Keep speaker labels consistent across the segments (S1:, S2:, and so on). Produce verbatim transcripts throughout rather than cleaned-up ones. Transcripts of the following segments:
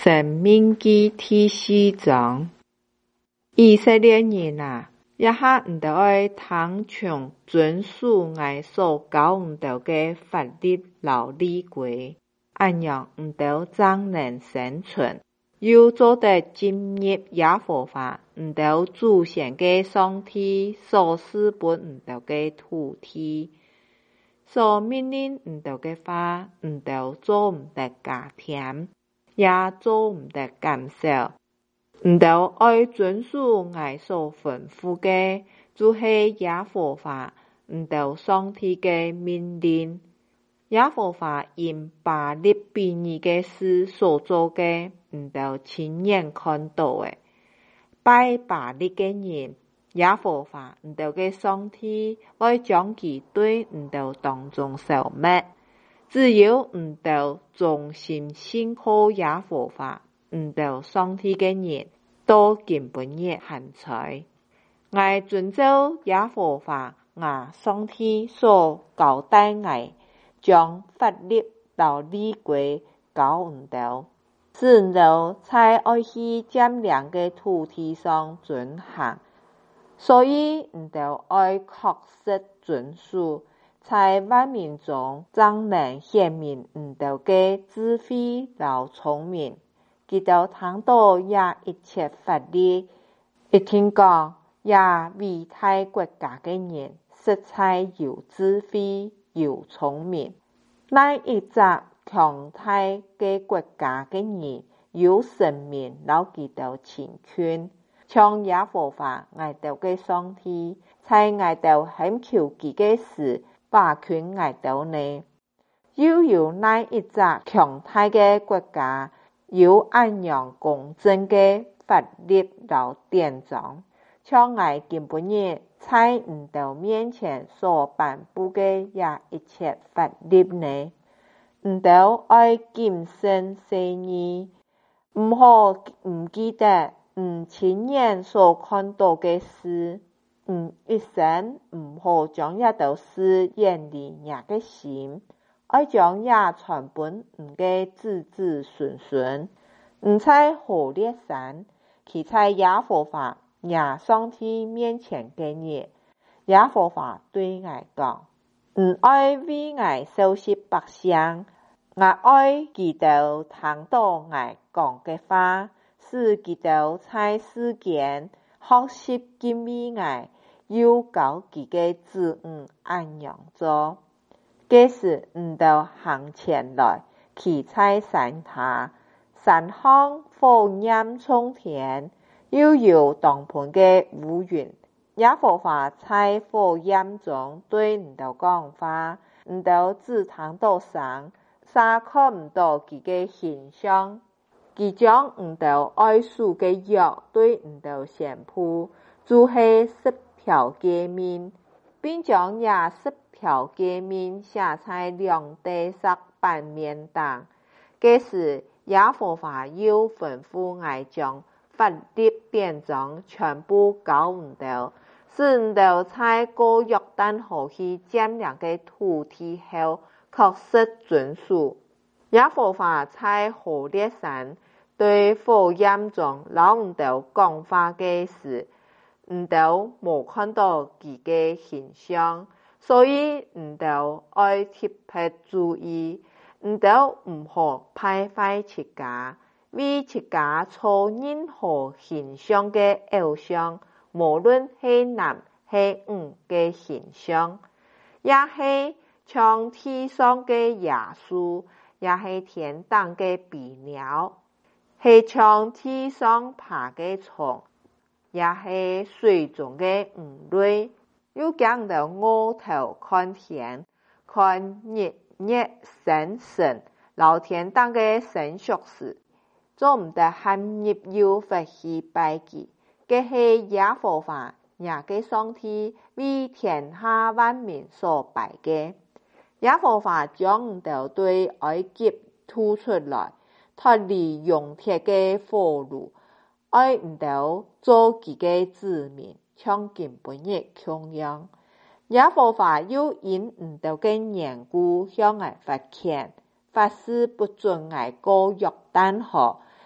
S1: 申命記第四章，以色列人啊，一下唔得愛聽從遵守我所教唔得嘅法律和律規，按樣唔得才能生存，又做得進入耶和華唔得祖先嘅上帝所賜本唔得嘅土地，所命令唔得嘅話，唔得做唔得加添，也做唔得減少，唔得愛遵守我所吩咐嘅，就是耶和華唔得上帝嘅命令。耶和華因巴力悖逆嘅事所做嘅，唔得親眼看到嘅。拜巴力嘅人，耶和華唔得嘅上帝會將其對唔得當中消滅。只有唔得忠心信靠耶和華唔得上帝嘅人，都根本也限在。我遵照耶和華我上帝所交代我，將法律和律規教唔得，使唔得在愛去佔領嘅土地上遵行，所以唔得愛確實遵守。在萬民中，才能顯明唔得嘅智慧和聰明。直到聽到也一切法律，一聽講也為大國家嘅人，實在有智慧有聰明。那一隻強大嘅國家嘅人，有生命留佢到前權，像耶和華我哋嘅上帝，在我哋懇求佢嘅事，把權我哋呢，又有那一隻強大嘅國家，有按樣公正嘅法律和典章，像我根本也在唔到面前所頒布嘅也一切法律呢，唔到愛謹慎細膩，唔好唔記得唔親眼所看到嘅事。唔一生唔好將一道事遠離人嘅心，愛將也傳本唔嘅子子孫孫，唔在何烈山，其在耶和華也上帝面前嘅日，耶和華對我講，唔愛為我受洗百姓，我愛基督聽到我講嘅話，使基督在世間學習敬畏我，又教佢嘅子女按樣做。這時唔得行前來，企在山下，山上火焰衝天，又有當盤嘅烏雲。耶和華在火焰中對唔得講話，唔得只聽到聲，卻看唔到佢嘅形象。佢將唔得愛數嘅約對唔得宣布，就是十條誡命，並將也十條誡命寫在兩地石版面上。這時耶和華又吩咐我將法律典章全部交唔得，使唔得在過約旦河去佔領嘅土地後確實遵守。耶和華在何烈山對火焰中老唔得講話嘅時，唔得冇看到佢嘅形象，所以唔得愛特別注意，唔得唔好敗壞自家，為自家做任何形象嘅偶像，無論係男係女嘅形象，也係像地上嘅野獸，也係天頂嘅飛鳥，係像地上爬嘅蟲，也係水中嘅魚類，又講到我頭看天，看日月星辰，老天當嘅神屬時，做唔得陷入又回去拜祭，這是耶和華也嘅上帝為天下萬民所拜嘅。耶和華將唔得對埃及吐出來，脫離熔鐵嘅火爐，愛唔得做佢嘅子民，像根本也同樣。耶和華又因唔得嘅緣故向我發拳，發誓不准我過約旦河，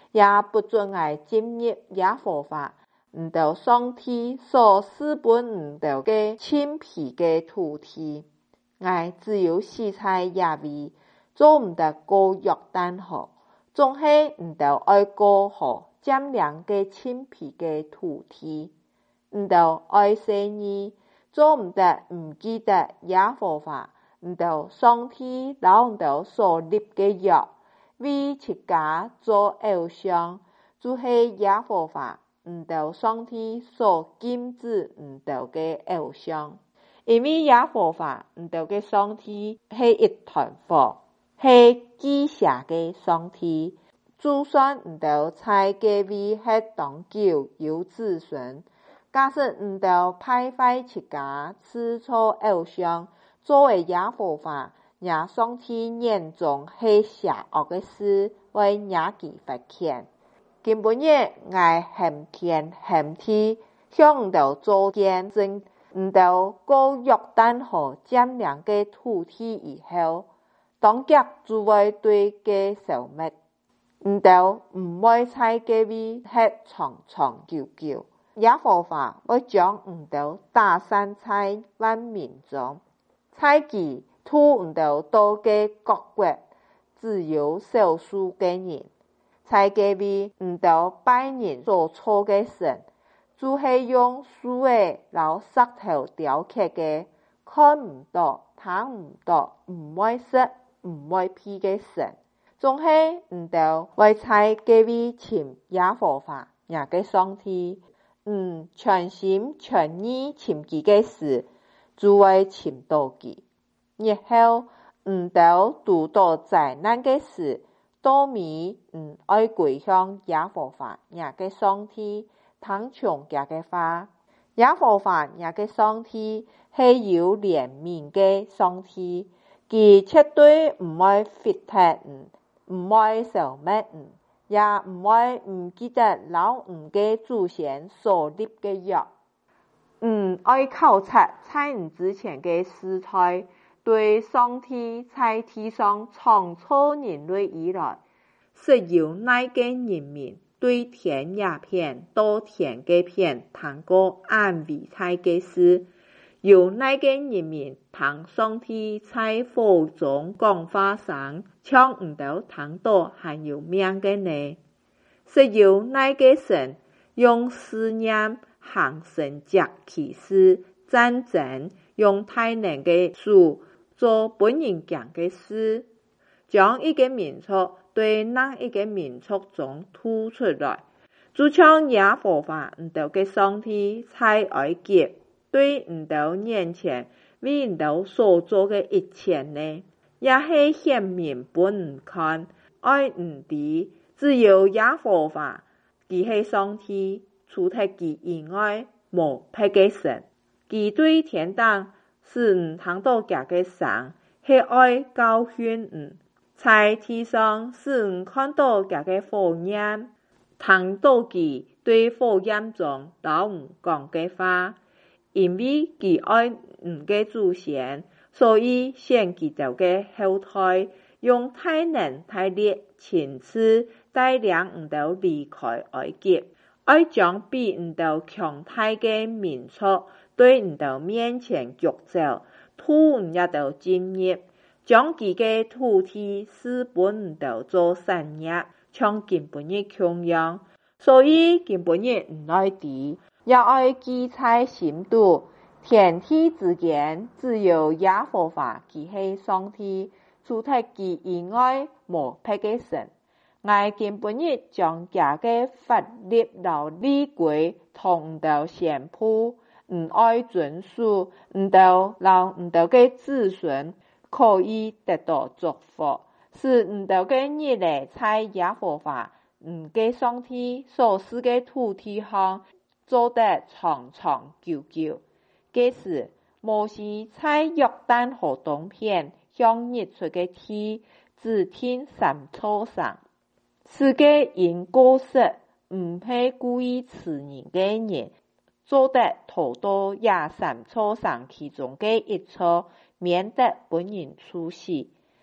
S1: 也不准我進入耶和華唔到上帝所賜本唔到嘅清皮嘅土地，我只有死在野位，做唔得過約旦河，總係唔到愛過河佔領嘅清皮嘅土地，唔到愛世人，做唔得唔記得耶和華唔到上帝老唔到所立嘅約，為自家做偶像，就係耶和華唔到上帝所禁止唔到嘅偶像。因為耶和華唔到嘅上帝係一團火，係忌邪嘅上帝，就算唔到在嘅位係當久有子孫，假使唔到敗壞自家製造偶像，作為耶和華也上帝眼中係邪惡嘅事，為惹其罰鉗。今晡日我嫌天嫌地，向唔到做見證，唔到過約旦河佔領嘅土地以後，當腳就會對嘅消滅，唔到唔會在嘅位係長長久久。耶和華會將唔到打散在萬民中，在其吐唔到多嘅各國，只有少數嘅人，在嘅位唔到拜人所錯嘅神，就係用樹嘅老石頭雕刻嘅，看唔到、聽唔到、唔會食、唔會屁嘅神，總係唔到為在嘅位尋耶和華也嘅上帝，唔全心全意尋佢嘅事，就會尋到佢。日後唔到遇到災難嘅事，都咪唔愛歸向耶和華也嘅上帝，聽從佢嘅話。耶和華也嘅上帝係有憐憫嘅上帝，佢絕對唔會廢棄人，唔會消滅人，也唔會唔記得老人嘅祖先所立嘅約。唔愛考察在人之前嘅時代，對上帝在地上創造人類以來，是由哪個人民對天野片到天嘅片談過安慰他嘅事，由哪個人民談上帝在火中講話聲，唱唔到聽到還有命嘅呢？是由哪個神用思念行神蹟奇事，戰爭用大能嘅手做本人講嘅事，將一個民族對另一個民族中吐出來，就像耶和華唔到嘅上帝在埃及對唔到年前為唔到所做嘅一切呢，也係顯明本唔看愛唔知，只有耶和華佢係上帝，除脫佢以外無別嘅神，佢對天堂是唔聽到佢嘅聲，係愛教訓人，在地上是唔看到佢嘅火焰，聽到佢對火焰中老人講嘅話，因為佢愛人嘅祖先，所以先佢哋嘅後代用大能大力親自帶領唔到離開埃及，愛將比唔到強大嘅民族對唔到面前腳走，吐唔到進入，將佢嘅土地使本唔到做產業，像今晡日窮樣，所以今晡日唔愛地，也愛記在心度，天地之間只有耶和華佢係上帝，除脫佢以外無別嘅神。我今晡日將佢嘅法律和律規同唔到宣布，唔愛遵守，唔到讓唔到嘅子孫可以得到祝福，使唔到嘅日嚟在耶和華唔嘅上帝所施嘅土地上做得長長久久。這時摩西在約旦河東邊向日出嘅地指天三座上，是個因過失唔係故意刺人嘅人，做得逃到也三座上其中嘅一座，免得本人處死。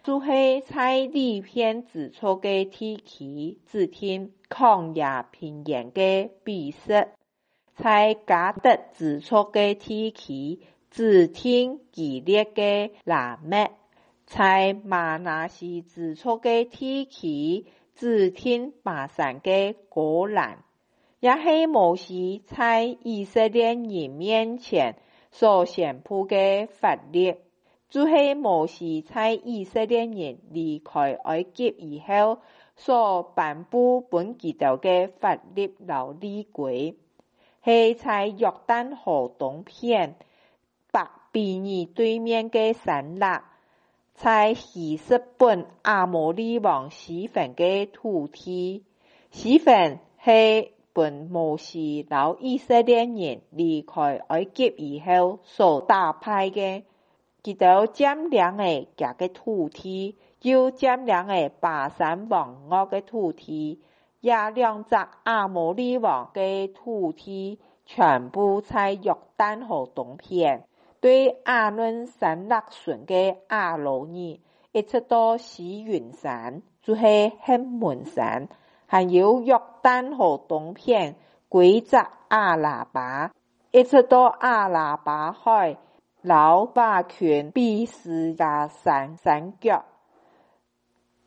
S1: 就是在里片指出的地區，指聽曠野平原的比色；在加德指出的地區，指聽激烈的拉麥；在馬拿西指出的地區，指聽巴珊的戈蘭。也是摩西在以色列人面前所宣布的法律，就是摩西在以色列人離開埃及以後所頒布本基督的法律和律規，是在約旦河東片北比尼對面的山麓，在希實本亞摩利王西宏的土地。西宏是本摩西和以色列人離開埃及以後所打敗的，他都佔領了這個土地，又佔領了巴珊王國的土地，也兩隻亞摩利王的土地全部在約旦河東片，對亞倫山麓順的亞羅珥，一直到西雲山，就是黑門山，還有約旦河東片規則阿拉巴，一直到阿拉巴海，老巴群比斯加山山腳。